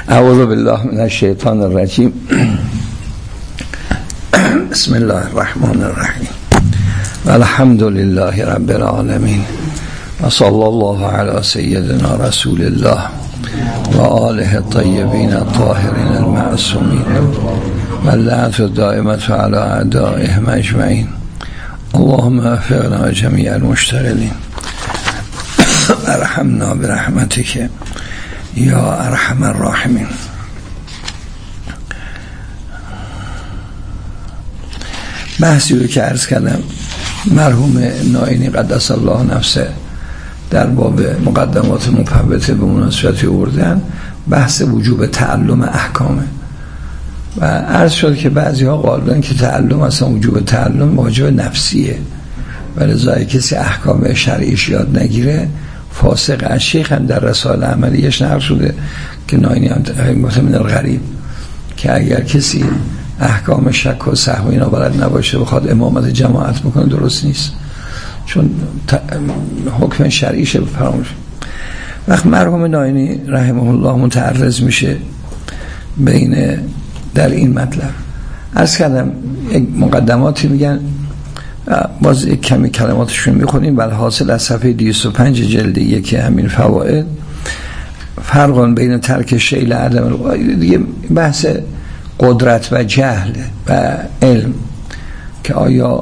اعوذ بالله من الشیطان الرجیم. بسم الله الرحمن الرحیم و الحمد لله رب العالمین و صلی الله علی سیدنا رسول الله و آله الطیبین الطاهرین المعصومین و اللعنة الدائمة علی اعدائهم اجمعین. اللهم وفقنا جمیع المشتغلین ارحمنا برحمتک یا ارحم الراحمین. بحثی رو که عرض کردم مرحوم نائینی قدس الله نفسه در باب مقدمات مفوته به مناسبتی آوردن، بحث وجوب تعلم احکامه و عرض شد که بعضی ها قائلن که تعلم اصلا وجوب تعلم واجب نفسیه و لذا کسی احکام شرعیش یاد نگیره فاسق. از شیخ هم در رسائل عملیش نقل شده که نائینی هم من الغریب که اگر کسی احکام شک و سهو اینا بلد نباشه بخواد امامت جماعت بکنه درست نیست، چون حکم شرعیشه فراموش. وقت مرحوم نائینی رحمه الله متعرض میشه بین در این مطلب. عرض کردم یک مقدماتی میگن، باز یک کمی کلماتشون میخونیم. ولی حاصل از صفحه 205 جلد یک همین فوائد، فرق بین ترک شیء عدم دیگه بحث قدرت و جهل و علم که آیا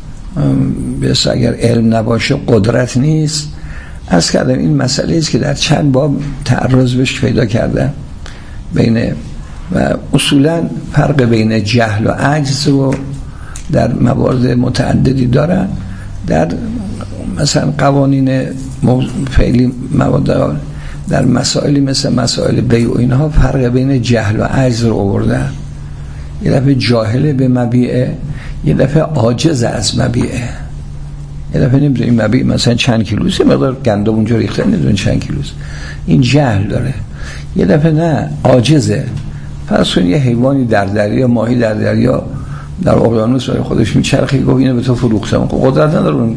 بس اگر علم نباشه قدرت نیست. عرض کردم این مسئله است که در چند باب تعرض بهش پیدا کردن بین و اصولا فرق بین جهل و عجز رو در موارد متعددی دارن. در مثلا قوانین فعلی مواد در مسائلی مثل مسائل بیع و اینها فرق بین جهل و عجز رو آوردن. یه دفعه جاهل به مبیعه، یه دفعه عاجز از مبیعه. یه دفعه نمیدونه مبیع مثلا چند کیلوست، یه مقدار گندم اونجا ریخته نمیدونه چند کیلوست، این جهل داره. یه دفعه نه، عاجزه. فرض کن یه حیوانی در دریا، ماهی در دریا در اقیانوس برای خودش میچرخه، گفت اینو به تو فروختم، قدرت نداره.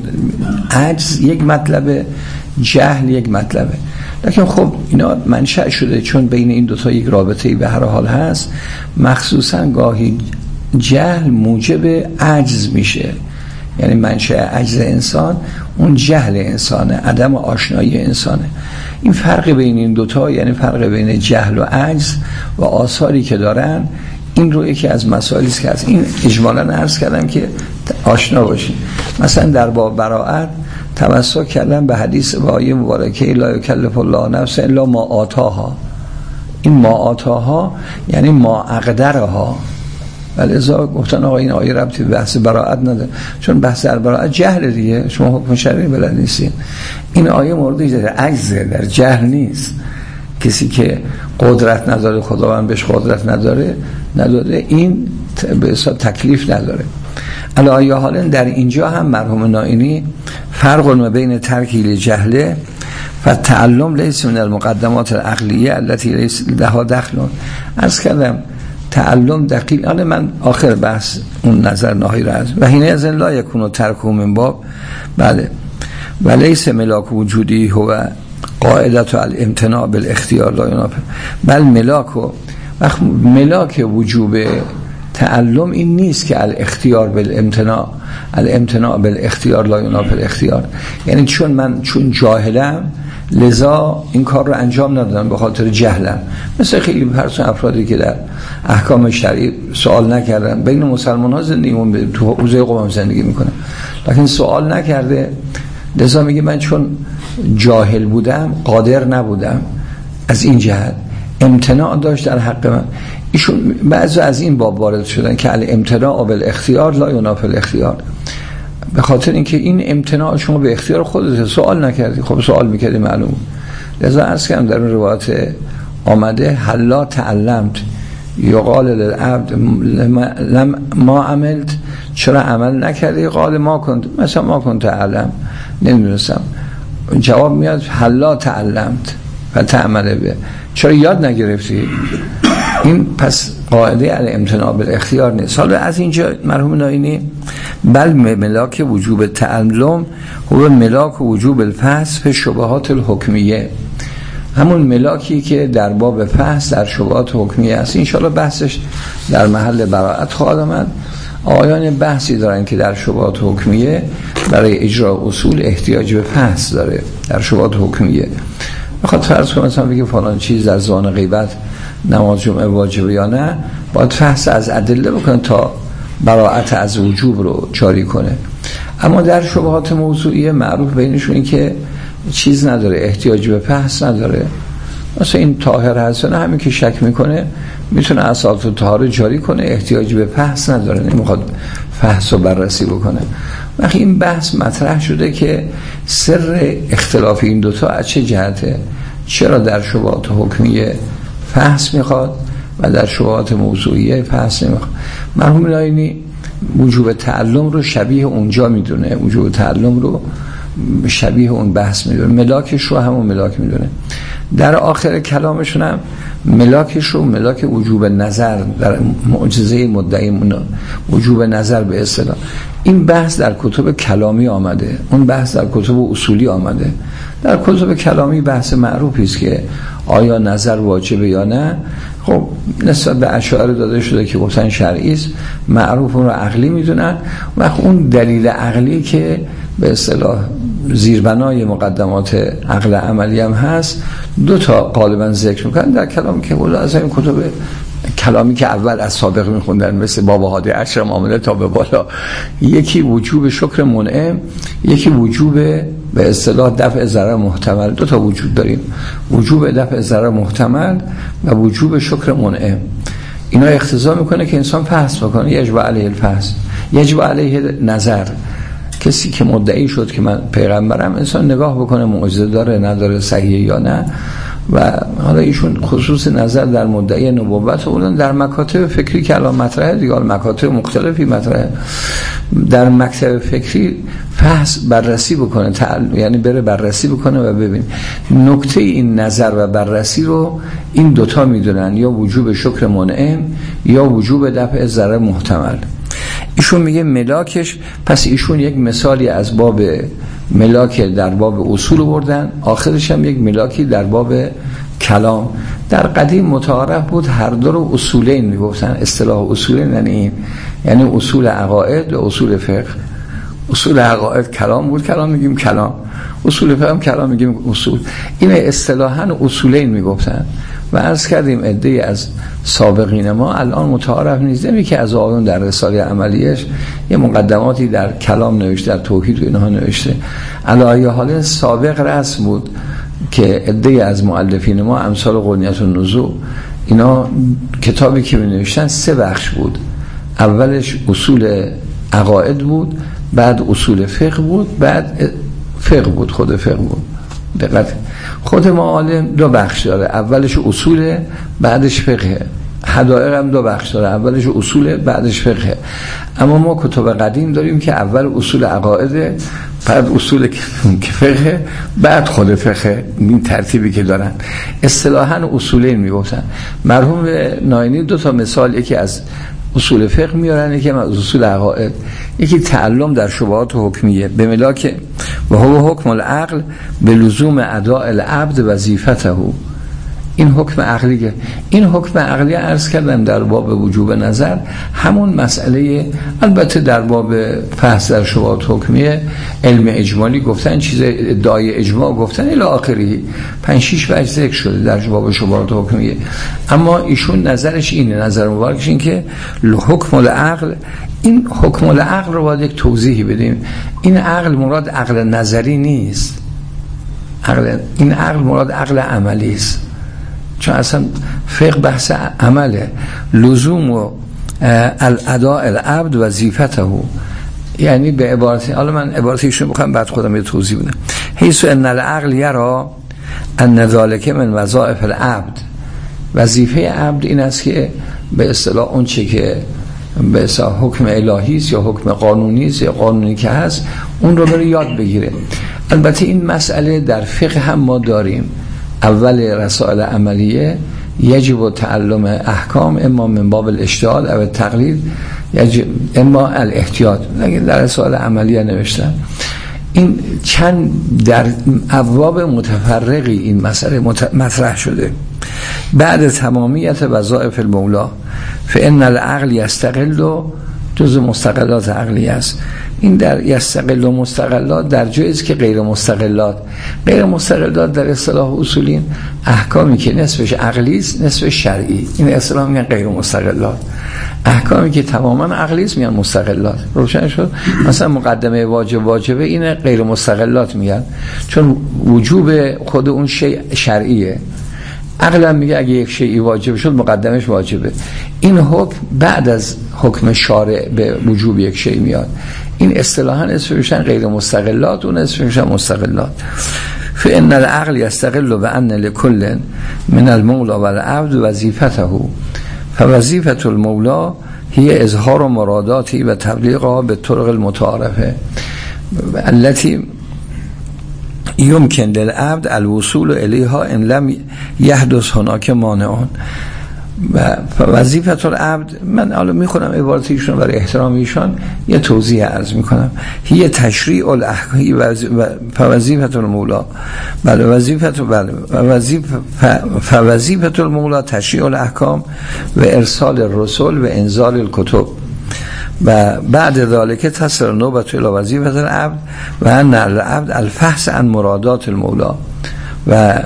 عجز یک مطلبه، جهل یک مطلبه. لیکن خب اینا منشأ شده چون بین این دوتا یک رابطه‌ای به هر حال هست. مخصوصا گاهی جهل موجب عجز میشه، یعنی منشأ عجز انسان اون جهل انسانه، عدم آشنایی انسانه. این فرق بین این دوتا یعنی فرق بین جهل و عجز و آثاری که دارن. این رو یکی از مسائلی است که از این اجمالاً عرض کردم که آشنا باشین. مثلا در باب براءت تمسک کردن به حدیث و آیه مبارکه لا یکلف الله نفسا الا ما آتاها. این ما آتاها یعنی ما اقدرها. ولذا گفتن آقا این آیه ربطی به بحث براءت نداره، چون بحث در براءت جهل دیگه، شما حکم شرعی بلد نیستین. این آیه موردی در عجزه، در جهل نیست. کسی که قدرت نداره، خداوند بهش قدرت نداره این به حساب تکلیف نداره. علی حال در اینجا هم مرحوم نائینی فرق بین ترکی لجهله و تعلم لیس من المقدمات العقلیه التي لیس لها دخل. عرض کردم تعلم دقیق. حالا من آخر بحث اون نظر نهایی را و حین از لا یکون ترک من باب بله و لیس ملاک وجودی هو قاعدت الامتناع بالاختیار لا ینافع بل ملاک وجوب تعلم این نیست که الاختیار الامتناع بالاختیار لا ینافع الاختیار، یعنی چون جاهلم لذا این کار رو انجام ندادم به خاطر جهلم. مثل خیلی پرسون افرادی که در احکام شرعی سوال نکردن، بین مسلمان ها زندگی تو حوزه قوم زندگی میکنه لیکن سوال نکرده، لذا میگه من چون جاهل بودم قادر نبودم، از این جهت امتناع داشت در حق من. ایشون بعضی از این باب وارد شدن که الامتناع بالاختیار لا ینافع الاختیار، به خاطر اینکه این امتناع شما به اختیار خودت سوال نکردی، خب سوال میکردی معلوم. لذا عرض کردم در اون روایت آمده حلا تعلمت یقال للعبد ما عملت، چرا عمل نکردی؟ قال ما کنت، مثلا ما کنت علم، نمیدونستم. جواب میاد حلا تعلمت و تعمل به، چرا یاد نگرفتی؟ این پس قاعده الامتناع بالاختیار نیست. حالا از اینجا مرحوم نائینی بل ملاک وجوب تعلم هو ملاک وجوب الفحص فی شبهات الحکمیه. همون ملاکی که در باب فحص در شبهات حکمیه است. انشاءالله بحثش در محل براءت خواهد آمد. آیان بحثی دارن که در شبهات حکمیه برای اجرا اصول احتیاج به فحص داره در شبهات حکمیه. بخواد فرض کنم مثلا بگه فلان چیز در زمان غیبت نماز جمعه واجبه یا نه، باید فحص از ادله بکنه تا براءت از وجوب رو جاری کنه. اما در شبهات موضوعیه معروف بینشون این که چیز نداره، احتیاج به فحص نداره. مثلا این طاهر هست نه، همین که شک میکنه میتونه اساس طهاره جاری کنه، احتیاج به فحص نداره، نمیخواد فحص و بررسی بکنه. وقتی این بحث مطرح شده که سر اختلاف این دوتا از چه جهته، چرا در شبهات حکمیه فحص میخواد و در شبهات موضوعیه فحص نمیخواد. مرحوم ناینی وجوب تعلم رو شبیه اونجا میدونه، وجوب تعلم رو شبیه اون بحث میدونه، ملاکش رو همون ملاک میدونه. در آخر کلامشون هم ملاکش رو ملاک وجوب نظر در معجزه مدعی وجوب نظر به اصطلاح. این بحث در کتب کلامی آمده، اون بحث در کتب اصولی آمده. در کتب کلامی بحث معروفی است که آیا نظر واجبه یا نه. خب نسبت به اشاعره داده شده که گفتن شرعی است، معروف اون رو عقلی میدونن. و اون دلیل عقلی که به اصطلاح زیربنای مقدمات عقل عملی هم هست، دو تا غالبا ذکر میکنن در کلام که بوده از این کتب کلامی که اول از سابق میخوندن مثل باب هادی عشر معامله تا به بالا. یکی وجوب شکر منعم، یکی وجوب به اصطلاح دفع ضرر محتمل. دو تا وجود داریم، وجوب دفع ضرر محتمل و وجوب شکر منعم. اینا اقتضا میکنه که انسان فحص بکنه، یجب علیه الفحص، یجب علیه نظر. کسی که مدعی شد که من پیغمبرم، انسان نگاه بکنه معجزه داره نداره، صحیح یا نه. و حالا ایشون خصوص نظر در مدعی نبوت بودن در مکاتب فکری که الان مطرحه دیگه، مکاتب مختلفی مطرحه. در مکتب فکری فحص بررسی بکنه، یعنی بره بررسی بکنه و ببین نکته این نظر و بررسی رو این دوتا میدونن، یا وجوب شکر منعم یا وجوب دفع ضرر محتمل. ایشون میگه ملاکش، پس ایشون یک مثالی از باب ملاک در باب اصول بردن، آخرش هم یک ملاکی در باب کلام. در قدیم متعارف بود هر دو رو اصولین میگفتن. اصطلاح اصولین یعنی این، یعنی اصول عقاید و اصول فقه. اصول عقاید کلام بود، کلام میگیم کلام. اصول فقه هم کلام میگیم اصول. این اصطلاحاً اصولین میگفتن. و عرض کردیم عده‌ای از سابقین ما الان متعارف نیست. نمی که از آقایون در رساله عملیش یه مقدماتی در کلام نوشته، در توحید و اینها نوشته. علی حال سابق رسم بود که عده‌ای از مؤلفین ما امثال قنیت النزوع اینا کتابی که می نوشتن 3 بخش بود. اولش اصول عقاید بود، بعد اصول فقه بود، بعد فقه بود، خود فقه بود. دقت، خود معالم 2 بخش داره، اولش اصول بعدش فقه. حدائق هم 2 بخش داره، اولش اصول بعدش فقه. اما ما کتب قدیم داریم که اول اصول عقاید، بعد اصول فقه، بعد خود فقه. این ترتیبی که دارن اصطلاحاً اصولین میگفتن. مرحوم ناینی 2 تا مثال، یکی از اصول فقه میارن، یکی از اصول عقاید. یکی تعلم در شبهات حکمیه به ملاک و هو حکم العقل به لزوم اداء العبد وظیفته. این حکم عقلیه. این حکم عقلی عرض کردم در باب وجوب نظر همون مسئله. البته در باب فحص در شبهات حکمیه علم اجمالی گفتن، چیز ادعای اجماع گفتن الی آخری 5-6 وجه ذکر شده در باب شبهات حکمیه. اما ایشون نظرش اینه، نظر مبارکش این که حکم العقل، این حکم العقل رو باید یک توضیحی بدیم. این عقل مراد عقل نظری نیست، این عقل مراد عقل عملی است. چون اصلا فقه بحث عمله. لزوم و الاداء العبد وظیفته، یعنی به عبارتی، حالا من عبارتیشون بخوام بعد خودم یه توضیح بدم. حیث ان العقل یرا ان ذلک من وظائف العبد. وظیفه عبد این است که به اصطلاح اون چه که به اصطلاح حکم الهی است یا حکم قانونی است یا قانونی که هست اون رو بره یاد بگیره. البته این مسئله در فقه هم ما داریم. اول رسائل عملیه یجب تعلم احکام اما من باب الاشتهاد او التقلید اما الاحتیاط. در رسائل عملیه نوشتن این چند در ابواب متفرقی این مسئله مطرح شده. بعد تمامیت وظایف المولا فإن العقل یستقل، جز مستقلات عقلی است. این در یستقل و مستقلات در جاییست که غیر مستقلات در اصطلاح اصولین احکامی که نصفش عقلی است نصفش شرعی، این اصطلاح میگن غیر مستقلات. احکامی که تماما عقلی است میگن مستقلات. روشن شد؟ مثلا مقدمه واجبه این غیر مستقلات میگن، چون وجوب خود اون شیء شرعیه. عقلا میگه اگه یک شیئی واجب شد مقدمش واجبه. این حکم بعد از حکم شارع به وجوب یک شیء میاد. این اصطلاحاً اسمشون غیر مستقلات، اون اسمشون مستقلات. فإن العقل يستقل بأن لكل من المولى والعبد وظيفته، فوظيفة المولى هي إظهار مراداته وتبلیغها بالطرق المتعارفة التي يمكن للعبد الوصول إليها إن لم يحدث هناك مانعون. و وظیفه العبد، من الان میخونم عبارت ایشون برای احترام ایشان یه توضیح عرض میکنم. هی تشریع الاحکام فوظیفه المولا، بله وظیفه المولا تشریع الاحکام و ارسال الرسل و انزال الکتب و بعد ذلك تصل نوبت الى وظیفه العبد و ان العبد الفحص عن مرادات المولا و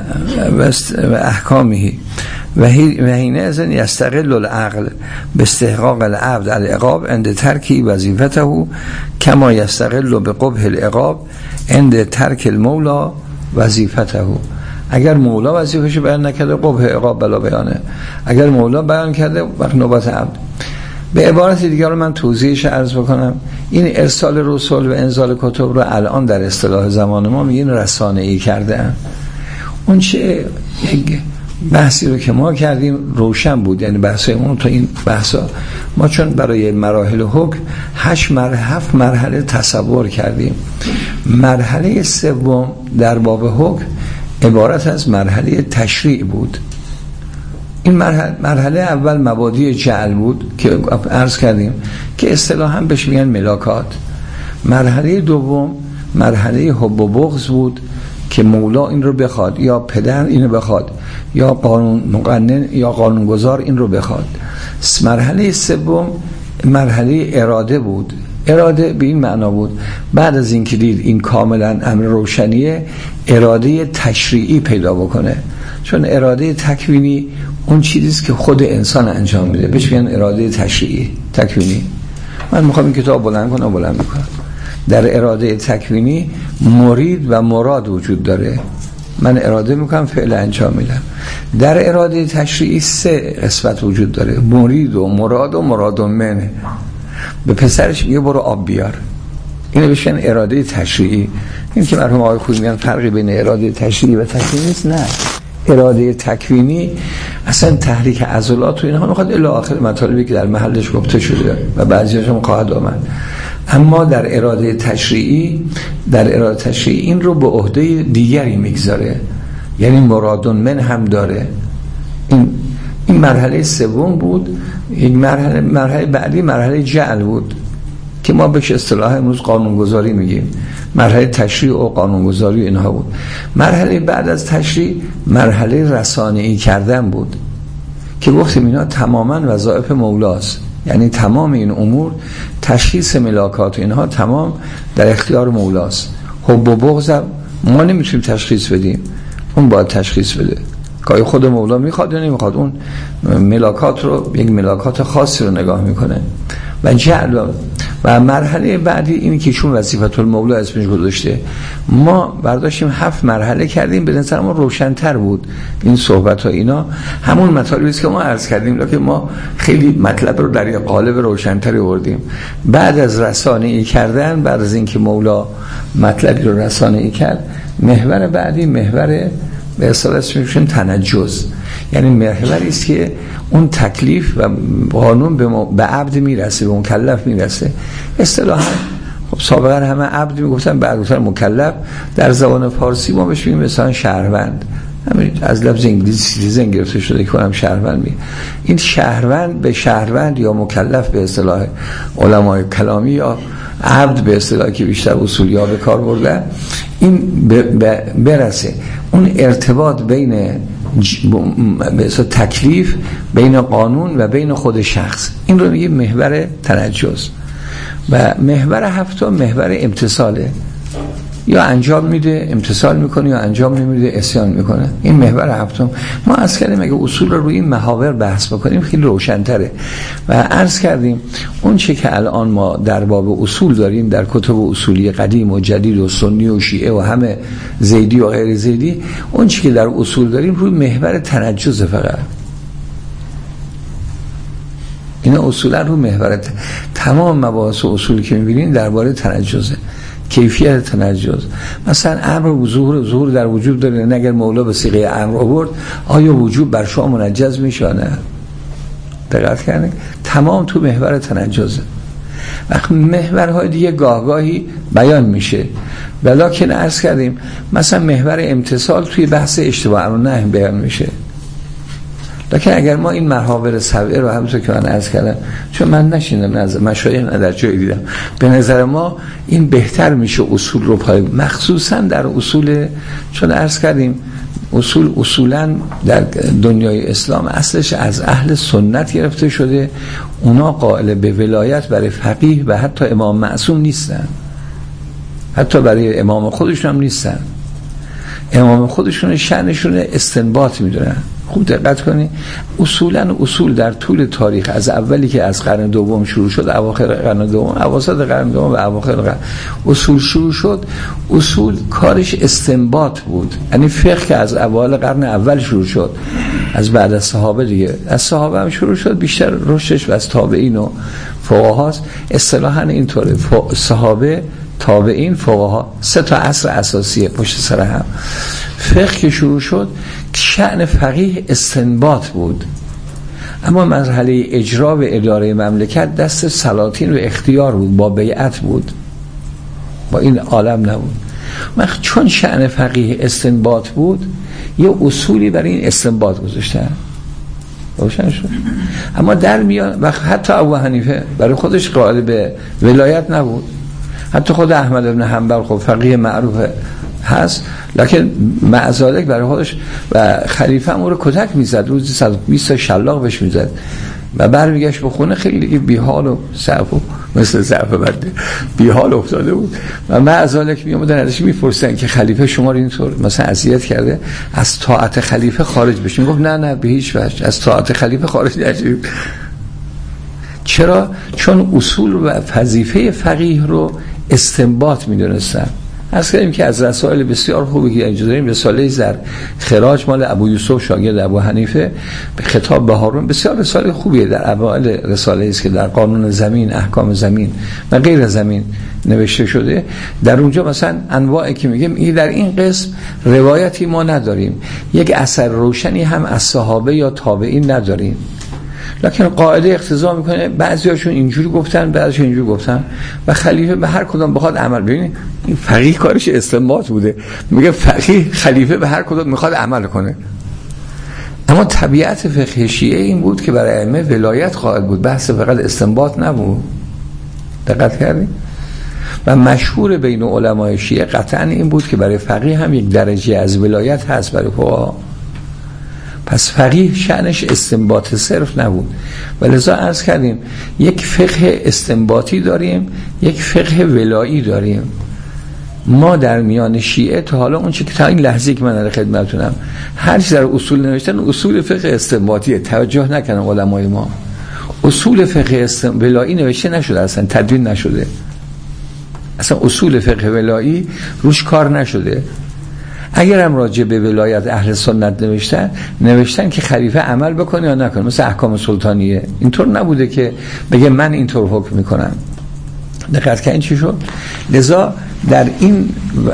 احکامه و حینئذ یستقل العقل باستحقاق العبد العقاب عند ترک وظیفته کما یستقل بقبح العقاب عند ترک المولا وظیفته. اگر مولا وظیفه‌شو بیان نکرده قبح عقاب بلا بیانه، اگر مولا بیان کرده وقت نوبت عبد. به عبارت دیگر رو من توضیحش عرض بکنم. این ارسال رسول و انزال کتب رو الان در اصطلاح زمان ما میگن رسانه‌ای کردن. اون چه بحثی رو که ما کردیم روشن بود، یعنی بحثمون تو این بحثا ما چون برای مراحل حکم 7 مرحله تصور کردیم. مرحله سوم در باب حکم عبارت از مرحله تشریع بود. این مرحله اول مبادی جعل بود که عرض کردیم که اصطلاحاً بهش میگن ملاکات. مرحله دوم مرحله حب و بغض بود که مولا این رو بخواد یا پدر این رو بخواد یا قانون مقنن یا قانونگذار این رو بخواد. مرحله سوم مرحله اراده بود. اراده به این معنا بود بعد از این که دید این کاملا امر روشنیه اراده تشریعی پیدا بکنه، چون اراده تکوینی اون چیزیست که خود انسان انجام میده، بهش میگن اراده تشریعی تکوینی. من میخوام این کتاب بلند میکنم. در اراده تکوینی مرید و مراد وجود داره. من اراده میکنم فعل انجام میدم. در اراده تشریعی 3 قسمت وجود داره، مرید و مراد و مراد منه. به پسرش میگه برو آب بیار، اینو بهشن اراده تشریعی. این که مرحوم آقای خویی میگن فرقی بین اراده تشریعی و تکوینی نیست، نه. اراده تکوینی اصلا تحریک عضلات و اینها میخواد الی آخر مطالبی که در محلش گفته شده و بعضی‌هاش هم خواهد آمد. اما در اراده تشریعی این رو به عهده دیگری میگذاره، یعنی مرادون من هم داره. این مرحله سوم بود. این مرحله بعدی مرحله جعل بود که ما بهش اصطلاح امروز قانونگذاری میگیم. مرحله تشریع و قانونگذاری اینها بود. مرحله بعد از تشریع مرحله رسانه‌ای کردن بود که گفتیم اینا تماما وظایف مولاست، یعنی تمام این امور تشخیص ملاکات و اینها تمام در اختیار مولاست. حب و بغض ما نمیتونیم تشخیص بدیم، اون باید تشخیص بده. که خود مولا میخواد یا نمیخواد، اون ملاکات رو یک ملاکات خاصی رو نگاه میکنه. و جعل و مرحله بعدی اینی که چون وظیفه المولا اسمش گذاشته، ما برداشتیم 7 مرحله کردیم، به نظر ما روشن‌تر بود این صحبت ها. اینا همون مطالبی است که ما عرض کردیم، لکه ما خیلی مطلب رو در یک قالب روشن‌تری آوردیم. بعد از رسانه‌ای کردن، بعد از اینکه مولا مطلبی رو رسانه‌ای کرد، محور بعدی محور به اصطلاح اسمش تنجز، یعنی محوری است که اون تکلیف و قانون به عبد میرسه، به مکلف میرسه. اصطلاحا خب سابقا همه عبد میگفتن، بعد گفتن مکلف. در زبان فارسی ما بهش میگیم مثلا شهروند، همین از لفظ انگلیسی سیتیزن گرفته شده که هم شهروند میگه. این شهروند به شهروند یا مکلف به اصطلاح علمای کلامی یا عبد به اصطلاح که بیشتر اصولیا به کار بردن، این برسه اون ارتباط بین به اصطلاح تکلیف بین قانون و بین خود شخص، این رو میگه محور تنجز. و محور هفتم محور امتثاله، یا انجام میده امتثال میکنه یا انجام نمیده اسیان میکنه. این محور هفتم. ما عرض کردیم اگه اصول رو روی این محاور بحث بکنیم خیلی روشن‌تره. و عرض کردیم اون چه که الان ما در باب اصول داریم در کتب اصولی قدیم و جدید و سنی و شیعه و همه زیدی و غیر زیدی، اون چه که در اصول داریم روی محور تنجز فقط. اینا اصولا رو محور تمام مباحث اصول که می‌بینین درباره تنجزه، کیفیت تنجز. مثلا امر ظهور در وجوب داره، اگر مولا به صيغه امر آورد آیا وجوب بر شما منجز میشه نه؟ دقت کردین؟ تمام تو محور تنجزه. وقت محورهای دیگه گاهگاهی بیان میشه، ولکن عرض کردیم مثلا محور امتثال توی بحث اشتباه و نهی بیان میشه. لکن اگر ما این محاور سبعه رو همونطور که من عرض کردم، چون من نشیندم از مشایخ در جای دیدم، به نظر ما این بهتر میشه اصول رو پای، مخصوصا در اصول، چون عرض کردیم اصولا در دنیای اسلام اصلش از اهل سنت گرفته شده، اونا قائل به ولایت برای فقیه و حتی امام معصوم نیستن، حتی برای امام خودشون هم نیستن. امام خودشون شأنشون استنباط میدونن. خوب دقت کنی، اصول در طول تاریخ از اولی که از قرن دوم شروع شد، اواخر قرن دوم، اواسط قرن دوم و اواخر قرن اصول شروع شد. اصول کارش استنباط بود، یعنی فقه که از اوایل قرن اول شروع شد، از بعد از صحابه دیگه، از صحابه هم شروع شد، بیشتر رشدش و از تابعین و فقهاست. اصطلاحاً اینطوره، صحابه، تابعین، فقها، سه تا عصر اساسیه پشت سر هم. فقه که شروع شد شأن فقیه استنباط بود، اما مرحله اجرا و اداره مملکت دست سلاطین و اختیار بود، با بیعت بود، با این عالم نبود. چون شأن فقیه استنباط بود یه اصولی برای این استنباط گذاشتن، روشن شد. اما در میان و حتی ابو حنیفه برای خودش قائل به ولایت نبود، حتی خود احمد بن حنبل خب فقیه معروف هست، لکن معذالک برای خودش و خلیفه هم او رو کتک میزد، روزی 120 تا شلاق بهش میزد و برمیگشت به خونه خیلی بیحال و ضعف و مثل ضعف بنده بیحال افتاده بود و معذالک میامدن ازش میپرسن که خلیفه شما رو اینطور مثلا اذیت کرده، از طاعت خلیفه خارج بشین. گفت نه به هیچ وجه از طاعت خلیفه خارج نشید. چرا؟ چون اصول و وظیفه فقیه رو استنباط میدونستن. از کردیم که از رسائل بسیار خوبی که اینجا داریم، رساله زر خراج مال ابو یوسف شاگرد ابو حنیفه به خطاب به هارون، بسیار رساله خوبیه. در اوائل رساله است که در قانون زمین، احکام زمین و غیر زمین نوشته شده. در اونجا مثلا انواعی که میگیم این در این قسم روایتی ما نداریم، یک اثر روشنی هم از صحابه یا تابعین نداریم، لکن قاعده اقتضا میکنه بعضیاشون اینجوری گفتن بعضیاشون اینجوری گفتن و خلیفه به هر کدوم بخواد عمل. ببینید این فقیه کارش استنباط بوده، میگه فقیه خلیفه به هر کدوم میخواد عمل کنه. اما طبیعت فقه شیعه این بود که برای ائمه ولایت قائل بود، بحث فقط استنباط نبود. دقت کردید؟ و مشهور بین علمای شیعه قطعا این بود که برای فقیه هم یک درجه از ولایت هست برای فقها. پس فقیه شأنش استنباط صرف نبود و لذا عرض کردیم یک فقه استنباطی داریم، یک فقه ولایی داریم. ما در میان شیعه تا حالا اون چه که تا این لحظه که من در خدمتتونم هر چیز در اصول نوشتن اصول فقه استنباطیه، توجه نکنن علمای ما. اصول فقه ولایی نوشته نشده، اصلا تدوین نشده، اصلا اصول فقه ولایی روش کار نشده. اگر هم راجع به ولایت اهل سنت نوشتن که خلیفه عمل بکنه یا نکنه، مثل احکام سلطانیه اینطور نبوده که بگه من اینطور حکم میکنم. دقت کردین چی شد؟ لذا در این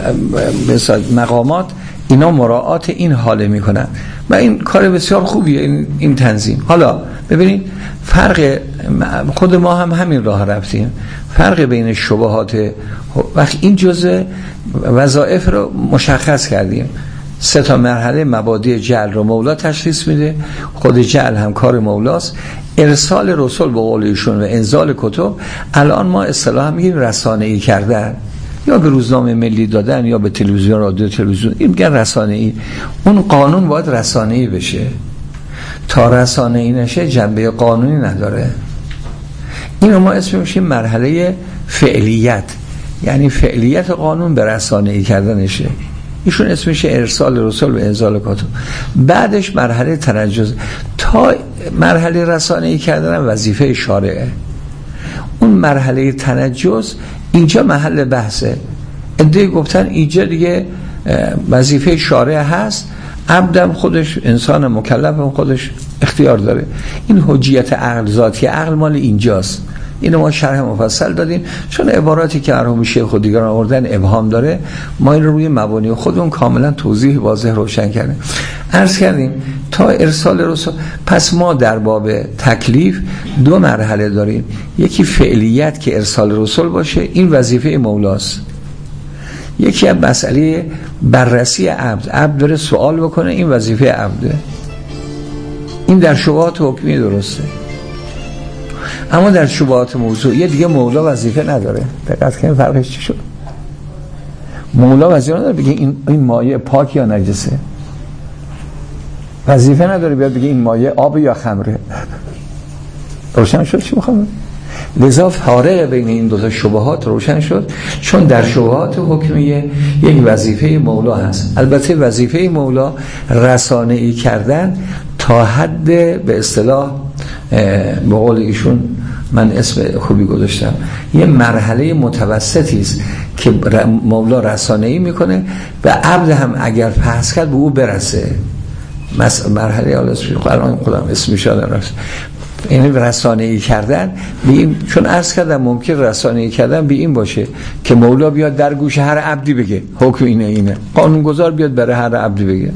مقامات اینا مراعات این حاله میکنن و این کار بسیار خوبیه این تنظیم. حالا ببینید فرق، خود ما هم همین راه رفتیم، فرق بین شبهات وقت این جزء وظایف رو مشخص کردیم. 3 تا مرحله مبادی جعل رو مولا تشخیص میده. خود جعل هم کار مولاست. ارسال رسول به قول ایشون و انزال کتب، الان ما اصطلاحا میگیم رسانه‌ای کردن، یا به روزنامه ملی دادن یا به تلویزیون، رادیو، تلویزیون، این میگن رسانه‌ای. اون قانون باید رسانه‌ای بشه. تا رسانه‌ای نشه جنبه قانونی نداره. این رو ما اسمش میشیم مرحله فعلیت، یعنی فعلیت قانون به رسانه‌ای کردنشه. ایشون اسمش ارسال رسول و انزال کتب. بعدش مرحله تنجز. تا مرحله رسانه‌ای کردن وظیفه شارعه. اون مرحله تنجز اینجا محل بحثه. عده گفتن اینجا دیگه وظیفه شارع هست، عبدم خودش انسان مکلفم خودش اختیار داره. این حجیت عقل ذاتی، عقل مال اینجاست. اینو ما شرح مفصل دادیم، چون عباراتی که مرحوم شیخ و دیگران آوردن ابهام داره، ما این رو روی مبانی خودمون کاملا توضیح واضح روشن کردیم. عرض کردیم تا ارسال رسول. پس ما در باب تکلیف 2 مرحله داریم. یکی فعلیت که ارسال رسول باشه، این وظیفه مولاست. یکی از مسئله بررسی عبد داره سوال بکنه، این وظیفه عبده. این در شبهات حکمی درسته. اما در شبهات موضوعی دیگه مولا وظیفه نداره. دقت کنید فرقش چی شد. مولا وظیفه نداره بگه این مایه پاک یا نجسه. وظیفه نداره بیاد بگه این مایه آب یا خمره. روشن شد چی میخوام؟ لذا فارق بین این 2 تا شبهات روشن شد، چون در شبهات حکمیه یک وظیفه مولا هست. البته وظیفه مولا رسانه‌ای کردن تا حد به اصطلاح به قول ایشون، من اسم خوبی گذاشتم، یه مرحله متوسطی است که مولا رسانه‌ای میکنه و عبد هم اگر فحص کرد به او برسه. مرحله الان خودم اسمش یادم رفت. این رسانه‌ای کردن به این، چون عرض کردم ممکن رسانه‌ای کردن به این باشه که مولا بیاد در گوش هر عبدی بگه حکم اینه، قانونگذار بیاد برای هر عبدی بگه،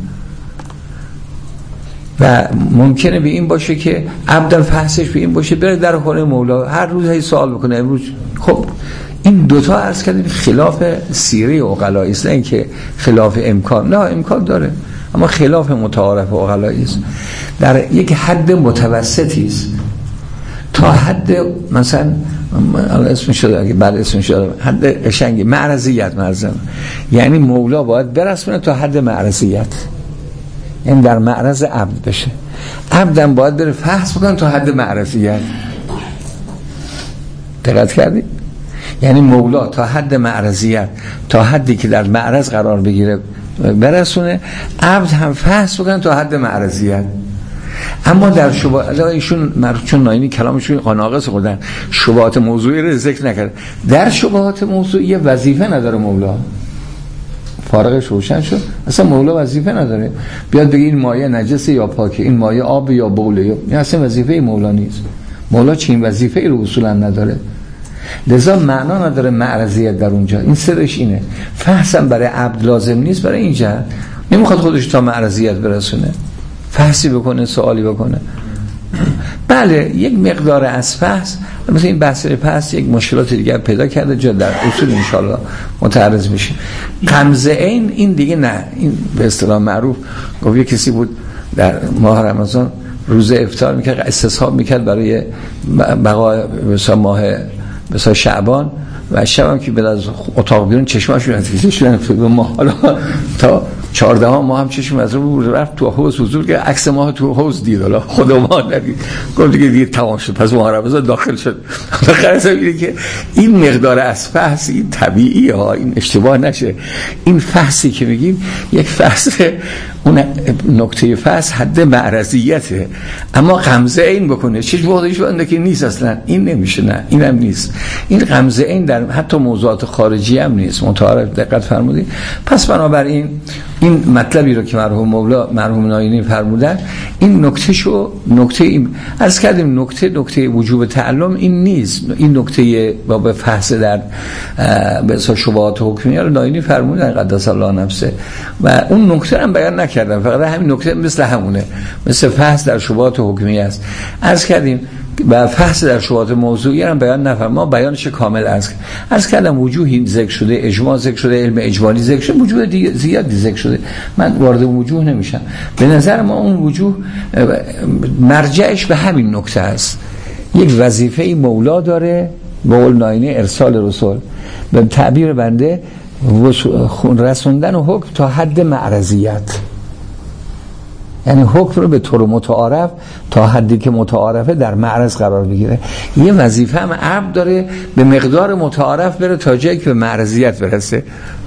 و ممکنه به این باشه که عبد فحصش به این باشه بره در خونه مولا هر روز هی سوال بکنه امروز. خب این 2 تا عرض کردیم خلاف سیره عقلایی است، نه اینکه خلاف امکان، نه امکان داره اما خلاف متعارف عقلایی است. در یک حد متوسطی است، تا حد مثلا اسمش شده، اگه بعد اسمش شده حد قشنگی معرضیت، یعنی مولا باید برسونه تا حد معرضیت، یعنی در معرض عبد بشه. عبدم باید بره فحص بکنه تا حد معرضیت. دقت کردی؟ یعنی مولا تا حد معرضیت، تا حدی که در معرض قرار بگیره برسونه، عبد هم فحص بکنه تا حد معرضیت. اما در شبهات ایشون چون ناینی کلامشون قناقص خوردن، شبهات موضوعی رو ذکر نکرد. در شبهات موضوعی وظیفه نداره مولا. فارغش روشن شد. اصلا مولا وظیفه نداره بیاد بگه این مایه نجسه یا پاکه، این مایه آب یا بوله، این اصلا وظیفه مولا نیست. مولا چین وظیفه ای رو اصولا نداره، لذا معنا نداره معرضیت در اونجا. این سرش اینه. فحصم برای عبد لازم نیست، برای اینجا نمیخواد خودش تا معرضیت برسونه، فحصی بکنه، سوالی بکنه. بله یک مقدار از فحص، مثلا این بحث پس یک مشکلات دیگر پیدا کرده، جا در اصول انشالله متعرض میشیم. غمزه این دیگه نه، این به اصطلاح معروف گفت یه کسی بود در ماه رمضان روز افطار میکرد، استصحاب میکرد برای بقای مثلا ماه مثلا شعبان، و شبم که بعد از اتاق بیرون چشماشون اتیزشون به ما، حالا تا 14 ماه هم چشم از رو رفت تو حوض حضور که عکس ماه تو حوض دید، حالا خدا ما ندید، گفت دیگه تمام شد، پس ماه رمضان داخل شد. خلاص اینه که این مقدار از فحص این طبیعیه ها، این اشتباه نشه. این فحصی که میگیم یک فحص، اون نکته فحص حد معرضیته، اما غمزه این بکنه چیز واضحش بنده که نیست اصلا، این نمیشه، نه اینم نیست. این غمزه این در حتی موضوعات خارجی هم نیست، متعارف. دقت فرمودید. پس بنابراین این مطلبی رو که مرحوم ناینی فرمودن، این نکته این عرض کردیم، نکته وجوب تعلم این نیست. این نکته باب فحص در به شبهات حکمیه رو ناینی فرمودن قدس الله نفسه، و اون نکته هم بیان نکردم، فقط همین نکته مثل همونه، مثل فحص در شبهات حکمی است. عرض کردیم و فحص در شبهات موضوعی هم بیان نفهم، ما بیانش کامل عرض کردم. وجوهی ذکر شده، اجماع ذکر شده، علم اجمالی ذکر شده، وجوه زیادی ذکر شده، من وارد وجوه نمیشم. به نظر ما اون وجوه مرجعش به همین نکته است. یک وظیفه مولا داره، به قول ناینی ارسال رسول، به تعبیر بنده رسوندن و حکم تا حد معرضیت، یعنی حکم رو به طور متعارف تا حدی که متعارفه در معرض قرار بگیره. یه وظیفه هم عبد داره به مقدار متعارف بره تا جایی که به معرضیت برسه.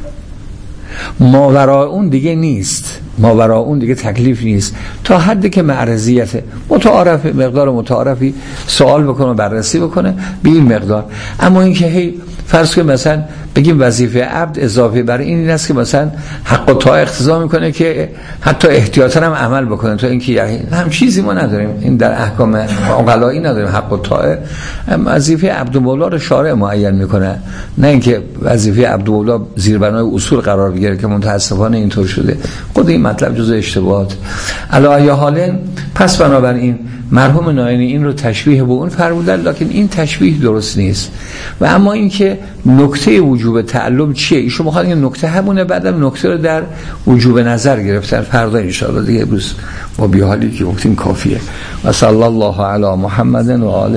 ماورای اون دیگه نیست، ماورای اون دیگه تکلیف نیست، تا حدی که معرضیت متعارف، مقدار متعارفی سوال بکنه و بررسی بکنه به این مقدار. اما این که هی فرض کنیم مثلا بگیم وظیفه عبد اضافه بر این است که مثلا حق و طاعه اقتضا میکنه که حتی احتیاطاً هم عمل بکنه، تا اینکه هم چیزی ما نداریم، این در احکام عقلایی نداریم. حق و طاعه وظیفه عبد و مولا رو شارع معین میکنه، نه اینکه وظیفه عبد و مولا زیربنای اصول قرار بگیره که متاسفانه اینطور شده. خود این مطلب جزء اشتباهات. علی ای حال پس بنابراین مرحوم ناینی این رو تشبیه به اون فرمودن، لکن این تشبیه درست نیست. و اما این که نکته وجوب تعلم چیه، ایشون میخواد این نکته همونه، بعدم نکته رو در وجوب نظر گرفتن. فردا ان شاء الله دیگه امروز با بی‌حالی که وقتی کافیه. و صلی الله علی محمد و آله